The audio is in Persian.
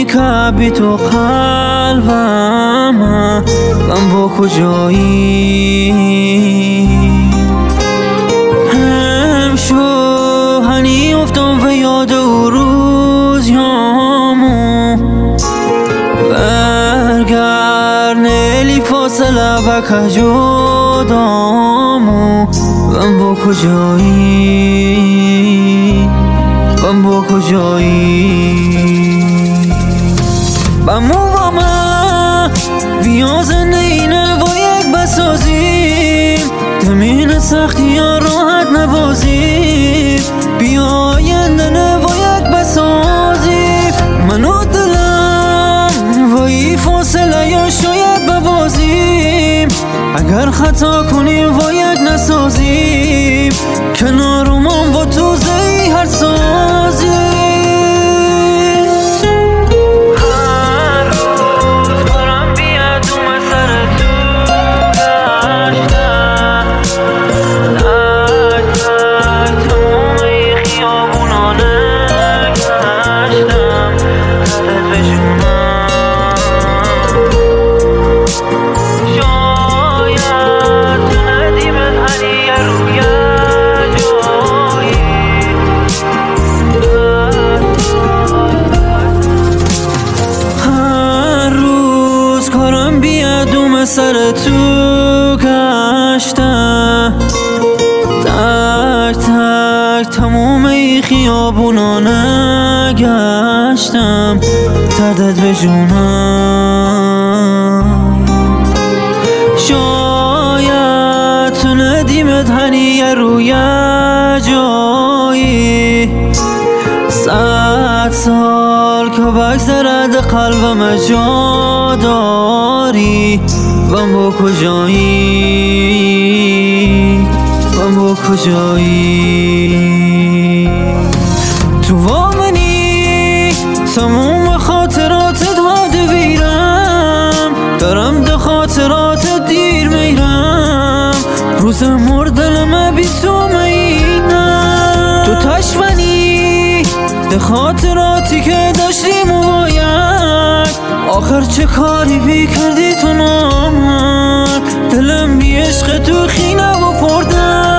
که بی تو قلبم غم با کجایی همشو هنی افتم و یاد او روزیامو برگر نیلی فاصله بکه جدامو غم با کجایی غم با کجایی بمو و من بیا زندینه و یک بسازیم تمین سختی ها راحت نبازیم بیا آینده و یک بسازیم من و دلم و ای فاصله یا شاید ببازیم اگر خطا کنیم و یک نسازیم کنارمان با تو زی هر سازیم سر تو گشته تک تک تموم ای خیابونا نگشتم دردت به جونم شاید تو ندیمت هنیه روی جایی 100 سال که بگذرد قلبم جا داری غم با کجایی غم با کجایی تو با منی تموم خاطراتت هاده بیرم دارم ده خاطراتت دیر میرم روز مردلم بی تو مینم تو تشمنی ده خاطراتی که داشتیم و باید آخر چه کاری بی کردی تو نامد دلم بی عشق تو خینه و پردم